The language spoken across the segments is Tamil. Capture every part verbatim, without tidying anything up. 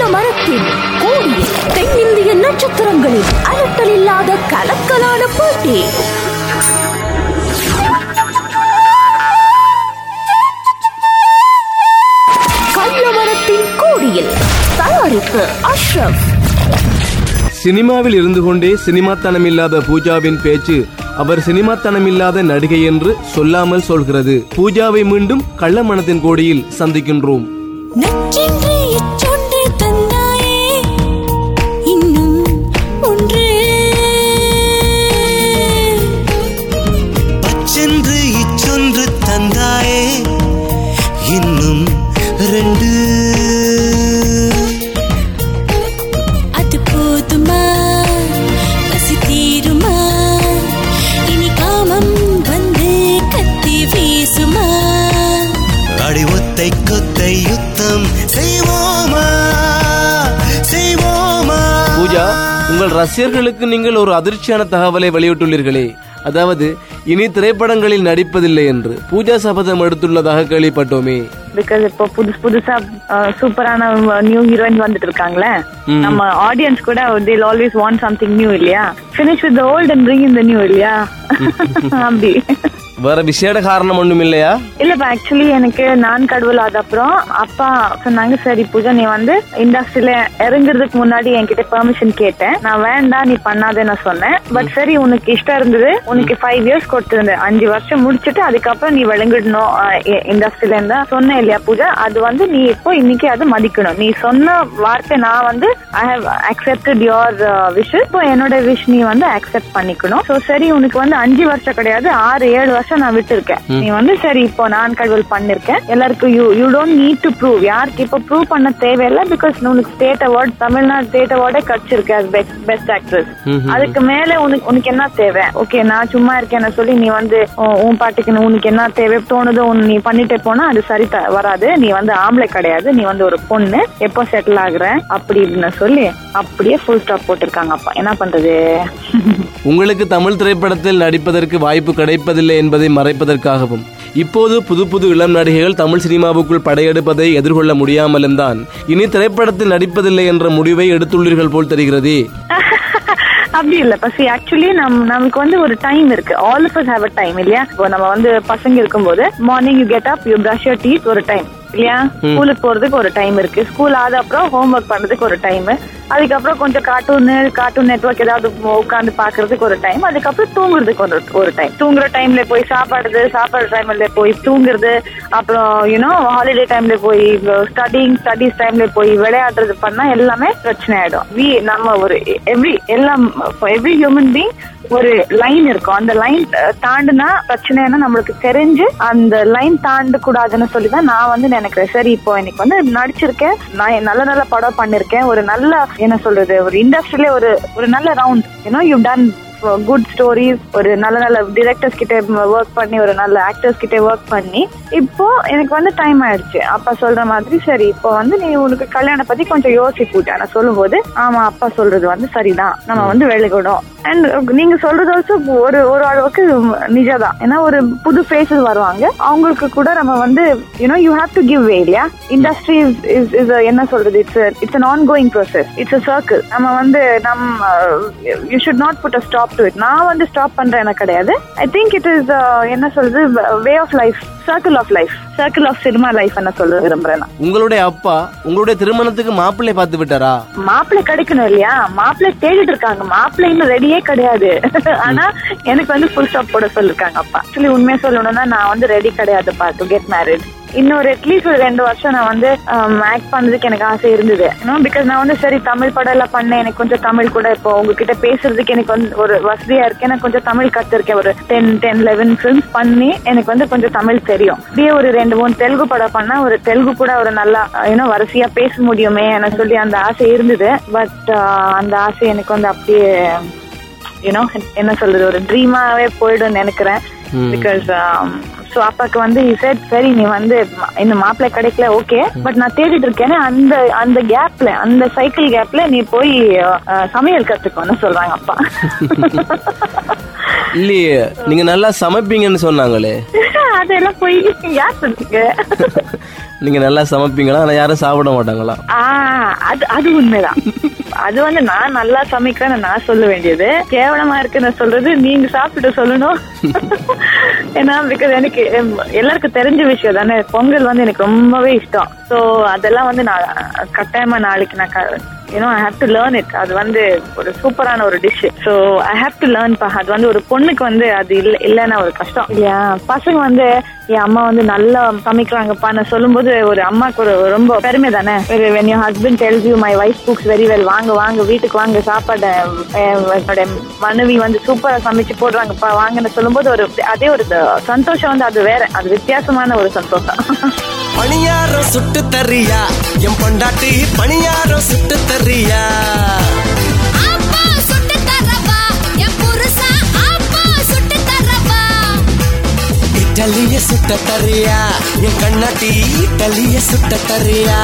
மரத்தின் கோடியில் தென்னிந்திய நட்சத்திரங்களின் அலட்டல் இல்லாத கலக்கலான போட்டி. கள்ளமரத்தின் கோடியில் தயாரிப்பு அஷ்ரப். சினிமாவில் இருந்து கொண்டே சினிமாத்தனமில்லாத பூஜாவின் பேச்சு அவர் சினிமாத்தனமில்லாத நடிகை என்று சொல்லாமல் சொல்கிறது. பூஜாவை மீண்டும் கள்ளமரத்தின் கோடியில் சந்திக்கின்றோம். இன்னும் ரெண்டு அது போதுமா, பசி தீருமா, இனி காமம் வந்து கத்தி வீசுமா, அடி ஒத்தை கொத்தை யுத்தம் செய்வோமா செய்வோமா. பூஜா, உங்கள் ரசிகர்களுக்கு நீங்கள் ஒரு அதிர்ச்சியான தகவலை வெளியிட்டுள்ளீர்களே, அதாவது இனி திரைப்படங்களில் நடிப்பதில்லை என்று. பூஜா சபதம் எடுத்துள்ளதாக கேள்விப்பட்டோமே. பிகாஸ் இப்போ புதுசு புதுசா சூப்பரான நியூ ஹீரோயின் வந்துட்டு இருக்காங்களே, நம்ம ஆடியன்ஸ் கூட they always want something new இல்லையா, finish with the old and bring in the new இல்லையா. அப்படி வேற விசேட காரணம் ஒண்ணும் இல்லையா? இல்லப்பா, ஆக்சுவலி எனக்கு நான் கடவுள் ஆத அப்புறம் அப்பா சொன்னாங்க, சரி பூஜா நீ வந்து இண்டஸ்ட்ரியில இறங்குறதுக்கு முன்னாடி என்கிட்ட பெர்மிஷன் கேட்டேன். நான் வேண்டாம் நீ பண்ணாதேன்னு சொன்னேன். பட் சரி உனக்கு இஷ்டம் இருந்தது, உனக்கு ஃபைவ் இயர்ஸ் கொடுத்திருந்தேன், அஞ்சு வருஷம் முடிச்சுட்டு அதுக்கப்புறம் நீ விளங்கிடணும் இண்டஸ்ட்ரியில இருந்தா சொன்னேன் இல்லையா பூஜா. அது வந்து நீ இப்போ இன்னைக்கு அது மதிக்கணும். நீ சொன்ன வார்த்தை நான் வந்து I have accepted your wish. இப்போ என்னோட விஷ் நீ வந்து அக்செப்ட் பண்ணிக்கணும். சோ சரி உனக்கு வந்து அஞ்சு வருஷம் கிடையாது, ஆறு ஏழு வருஷம் நான் விட்டு இருக்கேன். நீ வந்து சரி இப்போ நான் கடவுள் பண்ணிருக்கேன். எல்லாருக்கும் you you don't need to prove. யாருக்கு இப்போ ப்ரூவ் பண்ண தேவையில்லை. பிகாஸ் உனக்கு ஸ்டேட் அவார்ட், தமிழ்நாடு ஸ்டேட் அவார்டே கிடைச்சிருக்கு as பெஸ்ட் ஆக்ட்ரஸ். அதுக்கு மேல உனக்கு உனக்கு என்ன தேவை? ஓகே நான் சும்மா இருக்கேன்னு சொல்லி நீ வந்து உன் பாட்டுக்கு உனக்கு என்ன தேவை தோணுதோ நீ பண்ணிட்டே போனா அது சரி வராது. நீ வந்து ஆம்பளை கிடையாது, நீ வந்து ஒரு பொண்ணு, எப்போ செட்டில் ஆகுற அப்படின்னு சொல்லி அப்படியே ஃபுல் ஸ்டாப் போட்டிருக்காங்க. அப்பா என்ன பண்றது? உங்களுக்கு தமிழ் திரைப்படத்தில் நடிப்பதற்கு வாய்ப்பு கிடைப்பதில்லை என்பதை மறைப்பதற்காகவும் இப்போது புது புது இளம் நடிகைகள் தமிழ் சினிமாவுக்குள் படையெடுப்பதை எதிர்கொள்ள முடியாமலும் தான் இனி திரைப்படத்தில் நடிப்பதில்லை என்ற முடிவை எடுத்துள்ளீர்கள் போல் தெரிகிறது. அப்படி இல்ல பசி, ஆக்சுவலி நம் நமக்கு வந்து ஒரு டைம் இருக்கு. All of us have a time இல்லையா. இப்போ நம்ம வந்து பசங்க இருக்கும்போது morning you get up, you brush your teeth, ஒரு டைம் இல்லையா. ஸ்கூலுக்கு போறதுக்கு ஒரு டைம் இருக்கு, ஸ்கூல் ஆத அப்புறம் ஹோம் ஒர்க் பண்றதுக்கு ஒரு டைம், அதுக்கப்புறம் கொஞ்சம் கார்ட்டூன் கார்ட்டூன் நெட்வொர்க் ஏதாவது உட்காந்து பாக்குறதுக்கு ஒரு டைம், அதுக்கப்புறம் தூங்குறதுக்கு ஒரு ஒரு டைம். தூங்குற டைம்ல போய் சாப்பாடுறது, சாப்பாடு டைம்ல போய் தூங்குறது, அப்புறம் யூனோ ஹாலிடே டைம்ல போய் ஸ்டடிங் ஸ்டடிஸ் டைம்ல போய் விளையாடுறது பண்ணா எல்லாமே பிரச்சனை ஆயிடும். வி நம்ம ஒரு எவ்ரி எல்லாம் எவ்ரி ஹியூமன் பீங் ஒரு லைன் இருக்கும். அந்த லைன் தாண்டுனா பிரச்சனைனா நம்மளுக்கு தெரிஞ்சு அந்த லைன் தாண்ட கூடாதுன்னு சொல்லிதான் நான் வந்து நினைக்கிறேன். சரி இப்போ எனக்கு வந்து நடிச்சிருக்கேன், நான் நல்ல நல்ல படம் பண்ணிருக்கேன், ஒரு நல்ல என்ன சொல்றது ஒரு இண்டஸ்ட்ரியில ஒரு ஒரு நல்ல round you know you done good stories, ஒரு நல்ல நல்ல டிரெக்டர்ஸ் கிட்ட ஒர்க் பண்ணி, ஒரு நல்ல ஆக்டர்ஸ் கிட்ட ஒர்க் பண்ணி இப்போ எனக்கு வந்து டைம் ஆயிடுச்சு. அப்பா சொல்ற மாதிரி சரி இப்போ வந்து நீ உனக்கு கல்யாணம் பத்தி கொஞ்சம் யோசிப்பூட்டா. நான் சொல்லும் போது ஆமா அப்பா சொல்றது வந்து சரிதான், நம்ம வந்து விலகிடும். அண்ட் நீங்க சொல்றது ஆல்சோ ஒரு ஒரு அளவுக்கு நிஜம்தான். ஏன்னா ஒரு புது ஃபேஸஸ் வருவாங்க, அவங்களுக்கு கூட நம்ம வந்து you know you have to give way இல்லையா. இண்டஸ்ட்ரி இஸ் இஸ் என்ன சொல்றது, it's it's an ongoing process, it's a circle. நம்ம வந்து நம்ம you should not put a stop to it. நான் வந்து ஸ்டாப் பண்றேன் எனக்கு கிடையாது. ஐ திங்க் இட் இஸ் என்ன சொல்றது way of life, circle of life, circle of cinema life என்ன சொல்ல விரும்புறேன். உங்களுடைய அப்பா உங்களுடைய திருமணத்துக்கு மாப்பிள்ளை பார்த்து விட்டாரா? மாப்பிள்ளை கிடைக்கணும் இல்லையா, மாப்பிள்ளை தேடிட்டு இருக்காங்க. மாப்பிள்ளை இன்னும் ரெடியே கிடையாது. ஆனா எனக்கு வந்து ஃபுல் ஸ்டாப் போட சொல்லிருக்காங்க அப்பா. ஆக்சுவலி உண்மையை சொல்லணும்னா நான் வந்து ரெடி கிடையாதுப்பா டு கெட் மேரிட். இன்னொரு அட்லீஸ்ட் ஒரு ரெண்டு வருஷம் நான் வந்து ஆக்ட் பண்றதுக்கு எனக்கு ஆசை இருந்தது. பிகாஸ் நான் வந்து சரி தமிழ் படம் எல்லாம் பண்ணேன், எனக்கு கொஞ்சம் தமிழ் கூட இப்போ உங்ககிட்ட பேசுறதுக்கு எனக்கு வந்து ஒரு வசதியா இருக்கு. எனக்கு கொஞ்சம் தமிழ் கத்துருக்கேன், ஒரு டென் டென் லெவன் ஃபிலிம்ஸ் பண்ணி எனக்கு வந்து கொஞ்சம் தமிழ் தெரியும். அப்படியே ஒரு ரெண்டு மூணு தெலுங்கு படம் பண்ணா ஒரு தெலுங்கு கூட ஒரு நல்லா ஏன்னா வரிசையா பேச முடியுமே எனக்கு சொல்லி அந்த ஆசை இருந்தது. பட் அந்த ஆசை எனக்கு வந்து அப்படியே யூனோ என்ன சொல்றது ஒரு ட்ரீமாவே போயிடும் நினைக்கிறேன். பிகாஸ் சோ அப்பாக்கு வந்து சரி நீ வந்து இந்த மாப்பிள்ளை கிடைக்கல ஓகே, பட் நான் தேடிட்டு இருக்கேன். அந்த அந்த கேப்ல அந்த சைக்கிள் கேப்ல நீ போய் சமையல் கத்துக்கோன்னு சொல்றாங்க அப்பா. இல்லையே நீங்க நல்லா சமைப்பீங்கன்னு சொன்னாங்களே, அதெல்லாம் போய் யார் சொல்லுங்க? நீங்க நல்லா சமைப்பீங்களா? ஆனா யாரும் சாப்பிட மாட்டாங்களா? ஆஹ் அது அது உண்மைதான். அது வந்து நான் நல்லா சமைக்கிறேன்னு நான் சொல்ல வேண்டியது, கேவலமா இருக்குன்னு சொல்றது நீங்க சாப்பிட்டு சொல்லணும். ஏன்னா பிகாஸ் எனக்கு எல்லாருக்கும் தெரிஞ்ச விஷயம் தானே, பொங்கல் வந்து எனக்கு ரொம்பவே இஷ்டம். ஸோ அதெல்லாம் வந்து நான் கட்டாயமா நாளைக்கு நான் you know I have to learn it. அது வந்து ஒரு சூப்பரான ஒரு dish. So I have to learn பா. அது வந்து ஒரு பொண்ணுக்கு வந்து அது இல்ல இல்லைன்னா ஒரு கஷ்டம் இல்லையா. பசங்க வந்து என் அம்மா வந்து நல்லா சமைக்கிறாங்கப்பா நான் சொல்லும் போது ஒரு அம்மாக்கு ஒரு ரொம்ப பெருமை தானே. when your husband tells you my wife cooks very well, வாங்க வாங்க வீட்டுக்கு வாங்க சாப்பாடு என்னோட மனைவி வந்து சூப்பரா சமைச்சு போடுறாங்கப்பா வாங்கன்னு சொல்லும் போது ஒரு அதே ஒரு சந்தோஷம் வந்து அது வேற, அது வித்தியாசமான ஒரு சந்தோஷம். பணியாரம் சுட்டு தரியா என் பொண்டாட்டி, பணியாரம் சுட்டு தரியா, அப்பா சுட்டு தரவா என் புருஷா, அப்பா சுட்டு தரவா, இட்டலிய சுட்ட தரியா என் கண்ணாட்டி, இட்டலிய சுட்ட தரியா,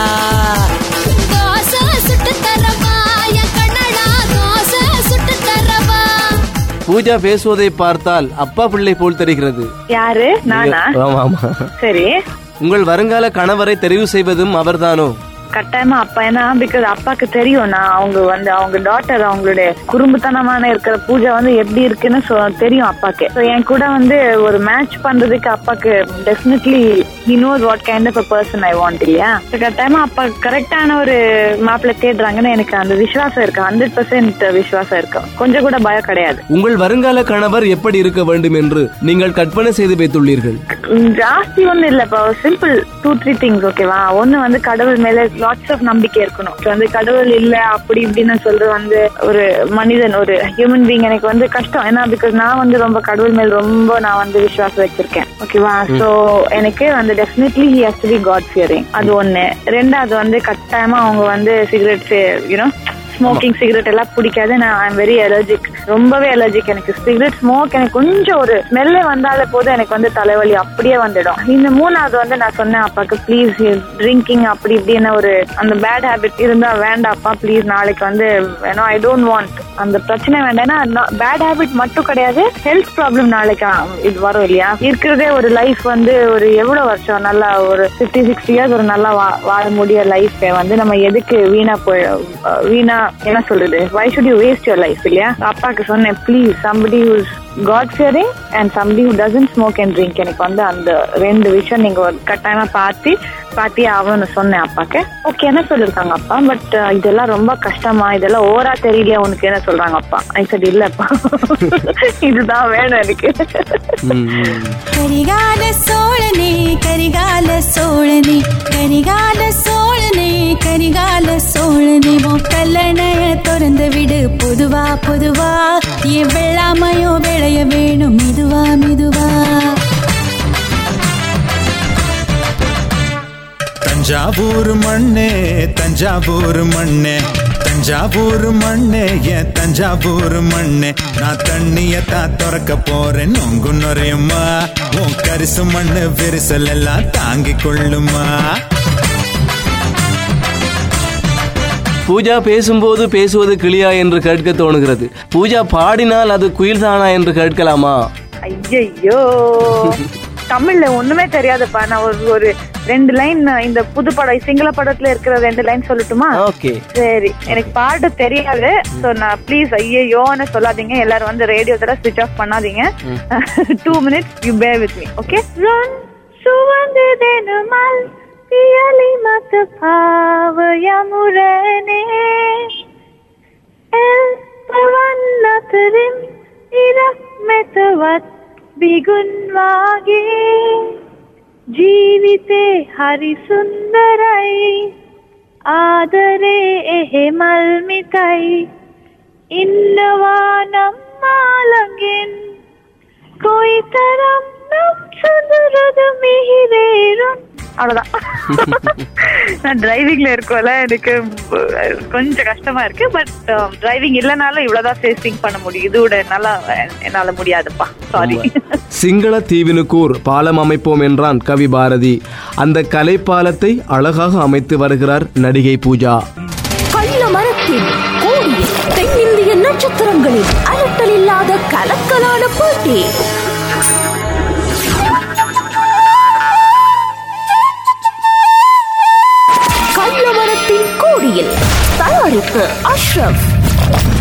தோசை சுட்டு தரவா என் கண்ணடா, தோசை சுட்டு தரவா. பூஜா பேசுவதை பார்த்தால் அப்பா பிள்ளை போல் தெரிகிறது. யாரு? நானா? ஆமா ஆமா. சரி, உங்கள் வருங்கால கணவரை தெரிவு செய்வதும் அவர்தானோ? கட்டாயமா அப்பா. ஏன்னா பிகாஸ் அப்பாக்கு தெரியும் நான் அவங்க வந்து அவங்க டாட்டர் அவங்களுடைய குறும்புத்தனமான இருக்கிற பூஜா வந்து எப்படி இருக்குன்னு தெரியும் அப்பாக்கு. என் கூட வந்து ஒரு மேட்ச் பண்றதுக்கு அப்பாக்கு definitely he knows what kind of a person I want இல்லையா. கட்டாயமா அப்பா கரெக்டான ஒரு மாப்பிள்ளை தேடுறாங்கன்னு எனக்கு அந்த விசுவாசம் இருக்கு, ஹண்ட்ரட் பர்சன்ட் விசுவாசம் இருக்கு, கொஞ்சம் கூட பயம் கிடையாது. உங்கள் வருங்கால கணவர் எப்படி இருக்க வேண்டும் என்று நீங்கள் கற்பனை செய்து வைத்துள்ளீர்கள்? ஜாஸ்தி ஒண்ணு இல்லப்பா, சிம்பிள் டூ த்ரீ திங்ஸ் ஓகேவா. ஒண்ணு வந்து கடவுள் மேல லாட்ஸ் ஆஃப் நம்பிக்கை இருக்கணும். வந்து கடவுள் இல்ல அப்படி இப்படின்னு சொல்றது வந்து ஒரு மனிதன் ஒரு ஹியூமன் பீயிங் எனக்கு வந்து கஷ்டம். ஏன்னா பிகாஸ் நான் வந்து ரொம்ப கடவுள் மேல் ரொம்ப நான் வந்து விசுவாசம் வச்சிருக்கேன் ஓகேவா. சோ எனக்கு வந்து definitely he has to be God fearing. அது ஒண்ணு. ரெண்டாவது வந்து கட்டாயமா அவங்க வந்து சிகரெட் யூனோ ஸ்மோக்கிங் சிகரெட் எல்லாம் பிடிக்காது. நான் ஐ எம் வெரி அலர்ஜிக், ரொம்பவே அலர்ஜிக். எனக்கு சிகரெட் ஸ்மோக் எனக்கு கொஞ்சம் ஒரு ஸ்மெல்ல வந்தாலே போதும் எனக்கு வந்து தலைவலி அப்படியே வந்துடும். இந்த மூணாவது வந்து நான் சொன்னேன் அப்பாக்கு, ப்ளீஸ் ட்ரிங்கிங் அப்படி இப்படின்னு ஒரு அந்த பேட் ஹேபிட் இருந்தா வேண்டாப்பா ப்ளீஸ், நாளைக்கு வந்து ஏன்னா ஐ டோன்ட் வாண்ட் அந்த பிரச்சனை வேண்டாம்னா. பேட் ஹேபிட் மட்டும் கிடையாது, ஹெல்த் ப்ராப்ளம் நாளைக்கு இது வரும் இல்லையா. இருக்கிறதே ஒரு லைஃப் வந்து ஒரு எவ்வளவு வருஷம் நல்லா ஒரு பிப்டி சிக்ஸ்டி இயர்ஸ் ஒரு நல்லா வாழ முடிய லைஃப் வந்து நம்ம எதுக்கு வீணா போய் வீணா என்ன சொல்றது, why should you waste your life இல்லையா. அப்பாக்கு சொன்னேன் please somebody who is God fearing and somebody who doesn't smoke and drink. எனக்கு வந்து அந்த ரெண்டு விஷயம் நீங்க கட்டாயமா பார்த்து பாத்தி ஆகும்னு சொன்னேன் அப்பாக்கு. ஓகே என்ன சொல்லிருக்காங்க அப்பா, பட் இதெல்லாம் ரொம்ப கஷ்டமா, இதெல்லாம் ஓரா தெரியலையா உனக்கு என்ன சொல்றாங்க அப்பா. ஐ said இல்லப்பா இதுதான் வேணும் எனக்கு. கரிகால சோழனே கரிகால சோழனே கரிகால சோழனே கரிகால சோழனே, கல்லணைய திறந்து விடு பொதுவா பொதுவா, என் வெள்ளாமையோ விளைய வேணும் மெதுவா மெதுவா. தஞ்சாவூர் மண்ணே தஞ்சாவூர் மண்ணே தஞ்சாவூர் மண்ணே என் தஞ்சாவூர் மண்ணே, நான் தண்ணியத்தா திறக்க போறேன் நொங்கு நுரையுமா, உன் கரிசு மண்ணு விரிசல் எல்லாம் தாங்கிக் கொள்ளுமா. பூஜா பேசும்போது பேசுவது கிளியா என்று கேட்க தோணுகிறது. பூஜா பாடினால் அது குயில்தானா என்று கேட்கலாமா? ஐயோ தமிழ்ல ஒண்ணுமே தெரியாதுப்பா. நான் ஒரு ஒரு ரெண்டு லைன் இந்த புது படம் சிங்கள படத்துல இருக்கிற ரெண்டு லைன் சொல்லட்டுமா? ஓகே சரி, எனக்கு பாட்டு தெரியாது. சோ நான் ப்ளீஸ் ஐயோன்னு சொல்லாதீங்க, எல்லாரும் வந்து ரேடியோ தர ஸ்விட்ச் ஆஃப் பண்ணாதீங்க. Two minutes you bear with me okay. சுவந்ததெனுமல் பியலி மත පාව යමුරනේ එල් පවන් අතරින් ඉරක් මෙතවත් බිගුන් වාගේ ජීවිතේ හරි සුන්දරයි ආදරේ එහෙ මල් මිටයි ඉන්නවා නම් මාළඟින් කොයිතරම් නම් සුන්දරද මිහිරේරුම්. அவ்வளவுதான். நான் டிரைவிங்ல இருக்கோம்ல, எனக்கு கொஞ்சம் கஷ்டமா இருக்கு. பட் டிரைவிங் இல்லனாலும் இவ்வளவுதான் சேசிங் பண்ண முடியும், இதோட நல்லா என்னால முடியாதுப்பா, சாரி. சிங்கள தீவினுக்கூர் பாலம் அமைப்போம் என்றான் கவி பாரதி. அந்த கலை பாலத்தை அழகாக அமைத்து வருகிறார் நடிகை பூஜா. கள்ள மரத்தில் கூடிய தென்னிந்திய நட்சத்திரங்களின் அலட்டல் இல்லாத கலக்கலான போட்டி. நிலையில். தயாரிப்பு அஷ்ரப்.